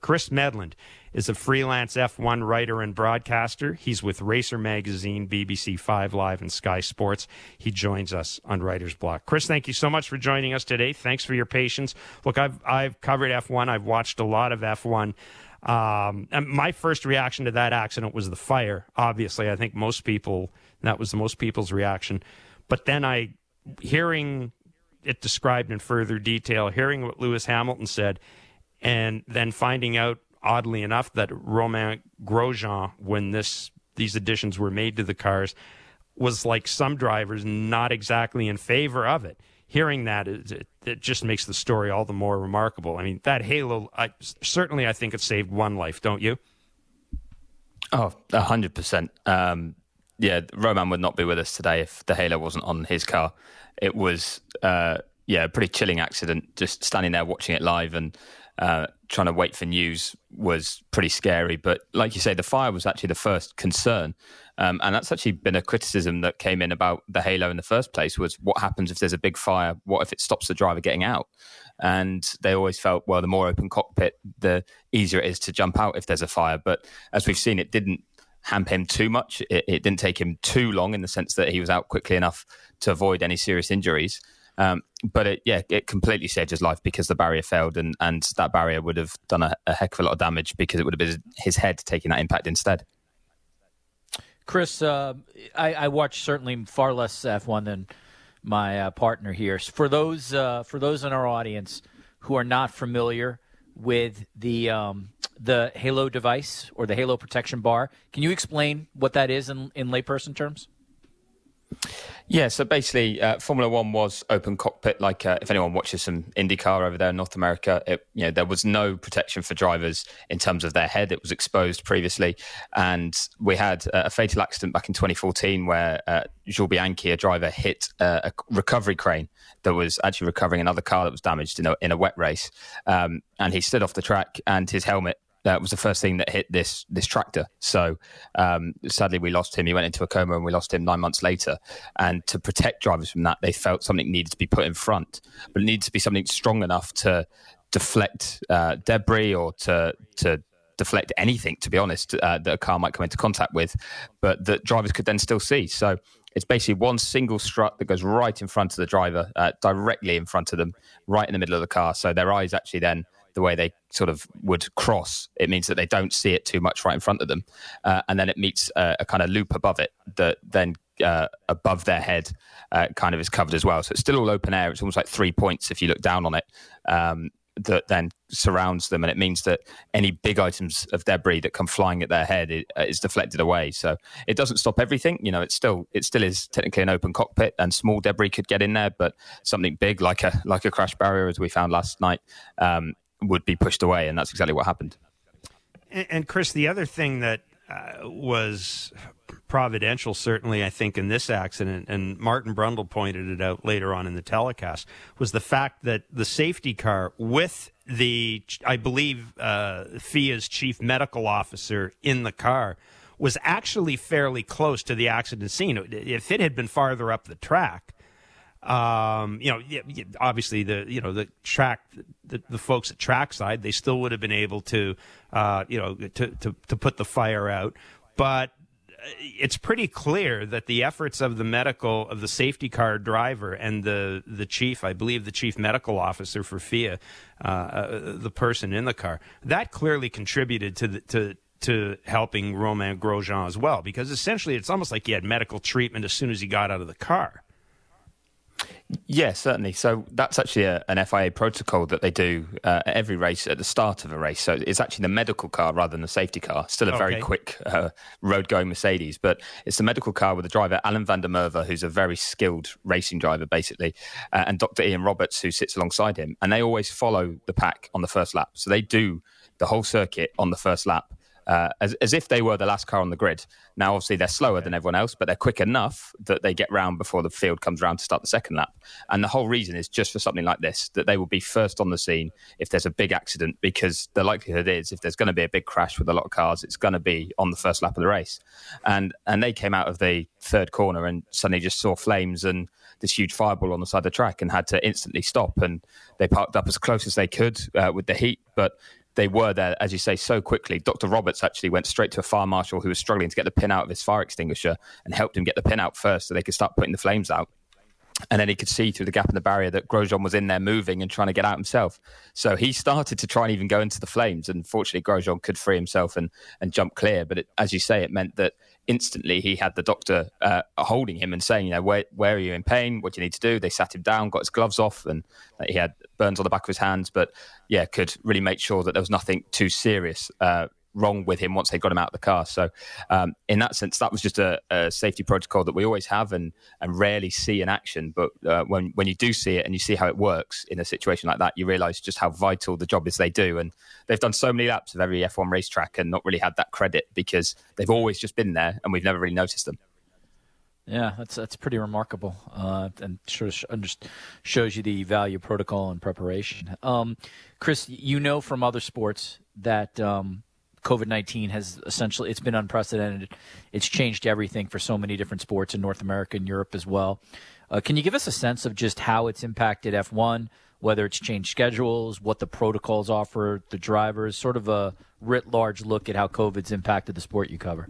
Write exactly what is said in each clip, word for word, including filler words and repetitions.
Chris Medland is a freelance F one writer and broadcaster. He's with Racer Magazine, B B C Five Live, and Sky Sports. He joins us on Writer's Block. Chris, thank you so much for joining us today. Thanks for your patience. Look, I've I've covered F one. I've watched a lot of F one. Um, and my first reaction to that accident was the fire. Obviously, I think most people, that was most people's reaction. But then I, hearing it described in further detail, hearing what Lewis Hamilton said, and then finding out, oddly enough, that Romain Grosjean, when this these additions were made to the cars, was like some drivers not exactly in favor of it. Hearing that, it, it just makes the story all the more remarkable. I mean, that halo, I, certainly I think it saved one life, don't you? Oh, one hundred percent. Um, yeah, Roman would not be with us today if the halo wasn't on his car. It was, uh, yeah, a pretty chilling accident, just standing there watching it live and uh, trying to wait for news was pretty scary. But like you say, the fire was actually the first concern. Um, and that's actually been a criticism that came in about the halo in the first place, was what happens if there's a big fire? What if it stops the driver getting out? And they always felt, well, the more open cockpit, the easier it is to jump out if there's a fire. But as we've seen, it didn't hamp him too much. It, it didn't take him too long in the sense that he was out quickly enough to avoid any serious injuries. Um, but it, yeah, it completely saved his life because the barrier failed, and, and that barrier would have done a, a heck of a lot of damage because it would have been his head taking that impact instead. Chris, uh, I, I watch certainly far less F one than my uh, partner here. For those uh, for those in our audience who are not familiar with the um, the Halo device or the Halo protection bar, can you explain what that is in, in layperson terms? Yeah, so basically, uh, Formula One was open cockpit. Like uh, if anyone watches some IndyCar over there in North America, it, you know, there was no protection for drivers in terms of their head. It was exposed previously, and we had uh, a fatal accident back in twenty fourteen where uh, Jules Bianchi, a driver, hit uh, a recovery crane that was actually recovering another car that was damaged in a in a wet race, um, and he stood off the track, and his helmet. That was the first thing that hit this this tractor. So um, sadly, we lost him. He went into a coma, and we lost him nine months later. And to protect drivers from that, they felt something needed to be put in front, but it needed to be something strong enough to deflect uh, debris or to to deflect anything, to be honest, uh, that a car might come into contact with, but that drivers could then still see. So it's basically one single strut that goes right in front of the driver, uh, directly in front of them, right in the middle of the car. So their eyes actually then, the way they sort of would cross, it means that they don't see it too much right in front of them. Uh, and then it meets a, a kind of loop above it that then uh, above their head uh, kind of is covered as well. So it's still all open air. It's almost like three points if you look down on it, um, that then surrounds them. And it means that any big items of debris that come flying at their head is, is deflected away. So it doesn't stop everything. You know, it's still, it still is technically an open cockpit, and small debris could get in there, but something big like a, like a crash barrier, as we found last night, um, would be pushed away, and that's exactly what happened. And, and Chris, the other thing that uh, was providential, certainly, I think, in this accident, and Martin Brundle pointed it out later on in the telecast, was the fact that the safety car with the, I believe, uh, F I A's chief medical officer in the car was actually fairly close to the accident scene. If it had been farther up the track, Um, you know, obviously the you know the track, the, the folks at trackside, they still would have been able to, uh, you know, to, to to put the fire out. But it's pretty clear that the efforts of the medical of the safety car driver and the the chief, I believe, the chief medical officer for F I A, uh, uh, the person in the car, that clearly contributed to the to. to helping Romain Grosjean as well, because essentially it's almost like he had medical treatment as soon as he got out of the car. Yeah, certainly. So that's actually a, an F I A protocol that they do uh, at every race at the start of a race. So it's actually the medical car rather than the safety car. Still a very okay. quick uh, road-going Mercedes, but it's the medical car with the driver, Alan van der Merwe, who's a very skilled racing driver, basically, uh, and Doctor Ian Roberts, who sits alongside him. And they always follow the pack on the first lap. So they do the whole circuit on the first lap. Uh, as, as if they were the last car on the grid. Now, obviously, they're slower yeah. than everyone else, but they're quick enough that they get round before the field comes round to start the second lap. And the whole reason is just for something like this, that they will be first on the scene if there's a big accident, because the likelihood is if there's going to be a big crash with a lot of cars, it's going to be on the first lap of the race. And and they came out of the third corner and suddenly just saw flames and this huge fireball on the side of the track and had to instantly stop. And they parked up as close as they could uh, with the heat, but they were there, as you say, so quickly. Doctor Roberts actually went straight to a fire marshal who was struggling to get the pin out of his fire extinguisher and helped him get the pin out first so they could start putting the flames out. And then he could see through the gap in the barrier that Grosjean was in there moving and trying to get out himself. So he started to try and even go into the flames. And fortunately, Grosjean could free himself and, and jump clear. But it, as you say, it meant that instantly he had the doctor uh, holding him and saying, you know, where, where are you in pain? What do you need to do? They sat him down, got his gloves off, and he had burns on the back of his hands. But yeah, could really make sure that there was nothing too serious uh, wrong with him once they got him out of the car. So um, in that sense, that was just a, a safety protocol that we always have and, and rarely see in action. But uh, when, when you do see it and you see how it works in a situation like that, you realise just how vital the job is they do. And they've done so many laps of every F one racetrack and not really had that credit because they've always just been there and we've never really noticed them. Yeah, that's that's pretty remarkable, uh, and sure shows you the value of protocol and preparation. Um, Chris, you know from other sports that um, COVID nineteen has essentially, it's been unprecedented. It's changed everything for so many different sports in North America and Europe as well. Uh, can you give us a sense of just how it's impacted F one, whether it's changed schedules, what the protocols offer the drivers, sort of a writ large look at how COVID's impacted the sport you cover?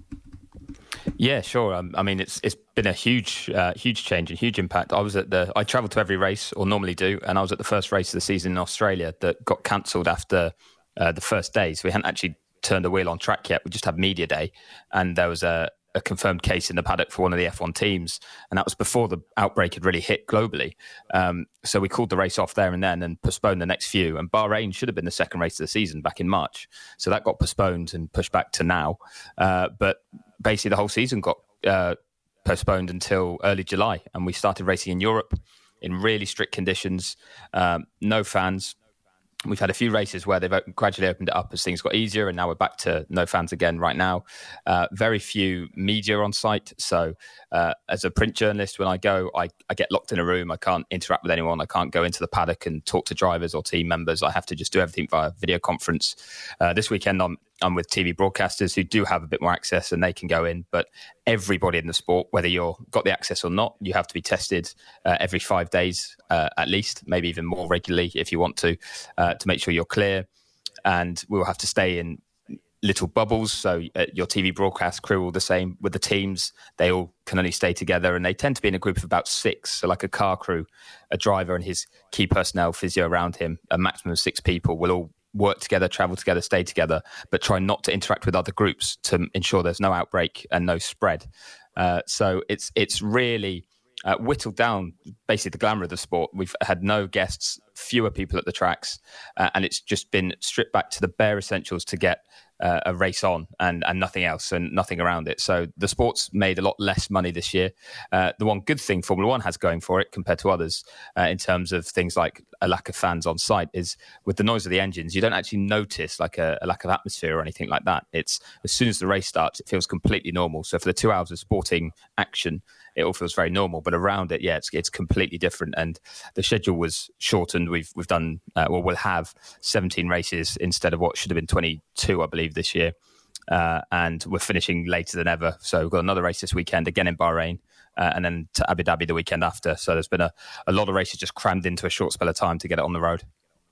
Yeah, sure. Um, I mean, it's it's been a huge, uh, huge change and huge impact. I was at the, I travel to every race, or normally do, and I was at the first race of the season in Australia that got cancelled after uh, the first day. So we hadn't actually turned the wheel on track yet. We just had media day, and there was a, a confirmed case in the paddock for one of the F one teams, and that was before the outbreak had really hit globally. Um, so we called the race off there and then and postponed the next few. And Bahrain should have been the second race of the season back in March, so that got postponed and pushed back to now. Uh, but basically, the whole season got uh, postponed until early July, and we started racing in Europe in really strict conditions, um, no fans. We've had a few races where they've gradually opened it up as things got easier, and now we're back to no fans again right now. Uh, very few media on site. So uh, as a print journalist, when I go, I, I get locked in a room. I can't interact with anyone. I can't go into the paddock and talk to drivers or team members. I have to just do everything via video conference. Uh, this weekend, I'm I'm with T V broadcasters who do have a bit more access and they can go in. But everybody in the sport, whether you've got the access or not, you have to be tested uh, every five days uh, at least, maybe even more regularly if you want to, uh, to make sure you're clear. And we'll have to stay in little bubbles. So uh, your T V broadcast crew are all the same with the teams. They all can only stay together, and they tend to be in a group of about six. So like a car crew, a driver and his key personnel, physio around him, a maximum of six people will all work together, travel together, stay together, but try not to interact with other groups to ensure there's no outbreak and no spread. Uh, so it's it's really uh, whittled down basically the glamour of the sport. We've had no guests, fewer people at the tracks, uh, and it's just been stripped back to the bare essentials to get uh, a race on and, and nothing else and nothing around it. So the sport's made a lot less money this year. Uh, the one good thing Formula One has going for it compared to others uh, in terms of things like a lack of fans on site is with the noise of the engines, you don't actually notice like a, a lack of atmosphere or anything like that. It's as soon as the race starts, it feels completely normal. So for the two hours of sporting action, it all feels very normal, but around it, yeah, it's it's completely different. And the schedule was shortened. We've we've done uh, well, we'll have seventeen races instead of what should have been twenty-two, I believe, this year. Uh, and we're finishing later than ever. So we've got another race this weekend, again in Bahrain, uh, and then to Abu Dhabi the weekend after. So there's been a, a lot of races just crammed into a short spell of time to get it on the road.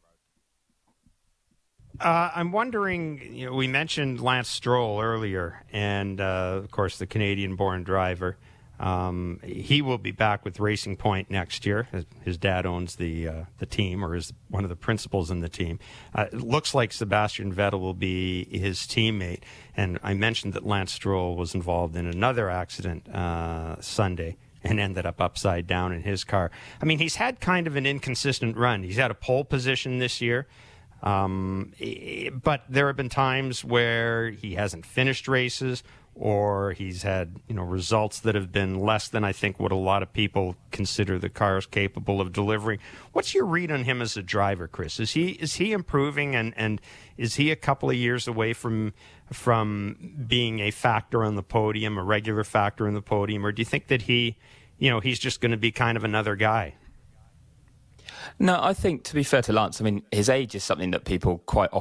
Uh, I'm wondering, you know, we mentioned Lance Stroll earlier, and uh, of course the Canadian-born driver. Um, he will be back with Racing Point next year. His, his dad owns the uh, the team, or is one of the principals in the team. Uh, it looks like Sebastian Vettel will be his teammate. And I mentioned that Lance Stroll was involved in another accident uh, Sunday and ended up upside down in his car. I mean, he's had kind of an inconsistent run. He's had a pole position this year. Um, but there have been times where he hasn't finished races, or he's had, you know, results that have been less than I think what a lot of people consider the car is capable of delivering. What's your read on him as a driver, Chris? Is he is he improving, and, and is he a couple of years away from from being a factor on the podium, a regular factor on the podium, or do you think that he, you know, he's just going to be kind of another guy? No, I think, to be fair to Lance, I mean, his age is something that people quite often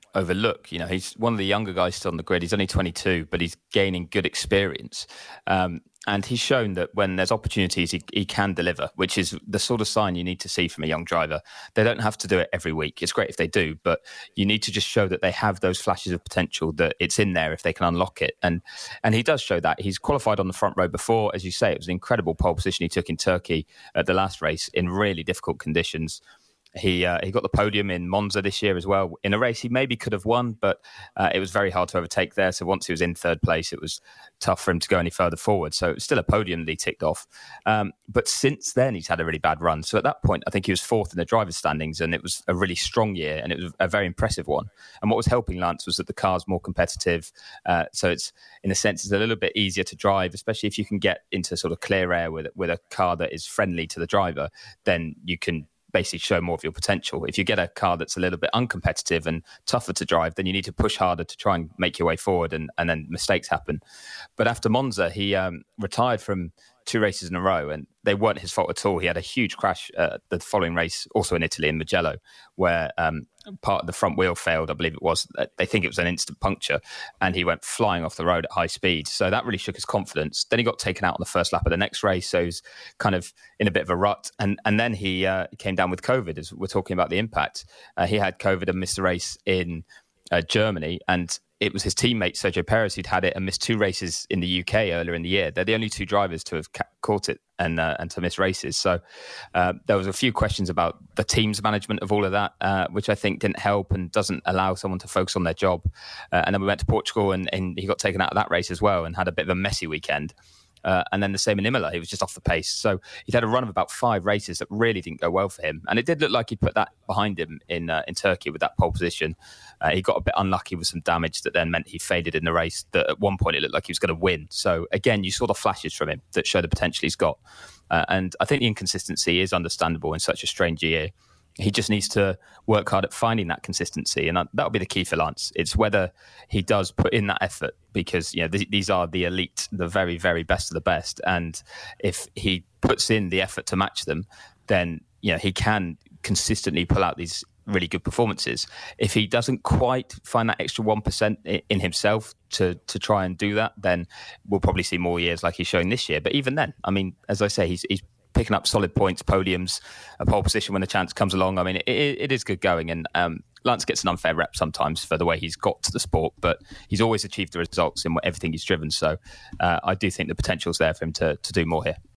overlook. You know, he's one of the younger guys still on the grid. He's only twenty-two, but he's gaining good experience. Um, and he's shown that when there's opportunities, he, he can deliver, which is the sort of sign you need to see from a young driver. They don't have to do it every week. It's great if they do, but you need to just show that they have those flashes of potential, that it's in there if they can unlock it. And and he does show that. He's qualified on the front row before. As you say, it was an incredible pole position he took in Turkey at the last race in really difficult conditions. He uh, he got the podium in Monza this year as well, in a race he maybe could have won, but uh, it was very hard to overtake there. So once he was in third place, it was tough for him to go any further forward. So it was still a podium that he ticked off. Um, but since then, he's had a really bad run. So at that point, I think he was fourth in the driver's standings, and it was a really strong year, and it was a very impressive one. And what was helping Lance was that the car's more competitive. Uh, so it's, in a sense, it's a little bit easier to drive, especially if you can get into sort of clear air with, with a car that is friendly to the driver, then you can basically show more of your potential. If you get a car that's a little bit uncompetitive and tougher to drive, then you need to push harder to try and make your way forward, and, and then mistakes happen. But after Monza, he um, retired from two races in a row, and they weren't his fault at all. He had a huge crash uh, the following race, also in Italy, in Mugello, where um, part of the front wheel failed, I believe it was. They think it was an instant puncture, and he went flying off the road at high speed. So that really shook his confidence. Then he got taken out on the first lap of the next race, so he's kind of in a bit of a rut. And and then he uh, came down with COVID, as we're talking about the impact. Uh, he had COVID and missed the race in uh, Germany, and it was his teammate Sergio Perez who'd had it and missed two races in the U K earlier in the year. They're the only two drivers to have ca- caught it and uh, and to miss races. So uh, there was a few questions about the team's management of all of that, uh, which I think didn't help and doesn't allow someone to focus on their job. Uh, and then we went to Portugal, and, and he got taken out of that race as well and had a bit of a messy weekend. Uh, and then the same in Imola, he was just off the pace. So he'd had a run of about five races that really didn't go well for him. And it did look like he'd put that behind him in uh, in Turkey with that pole position. Uh, he got a bit unlucky with some damage that then meant he faded in the race, that at one point it looked like he was going to win. So again, you saw the flashes from him that show the potential he's got. Uh, and I think the inconsistency is understandable in such a strange year. He just needs to work hard at finding that consistency, and that'll be the key for Lance. It's whether he does put in that effort, because you know th- these are the elite, the very, very best of the best, and if he puts in the effort to match them, then you know he can consistently pull out these really good performances. If he doesn't quite find that extra one percent in himself to to try and do that, then we'll probably see more years like he's showing this year. But even then, I mean, as I say, he's he's picking up solid points, podiums, a pole position when the chance comes along. I mean, it, it is good going. And um, Lance gets an unfair rep sometimes for the way he's got to the sport, but he's always achieved the results in everything he's driven. So uh, I do think the potential's there for him to, to do more here.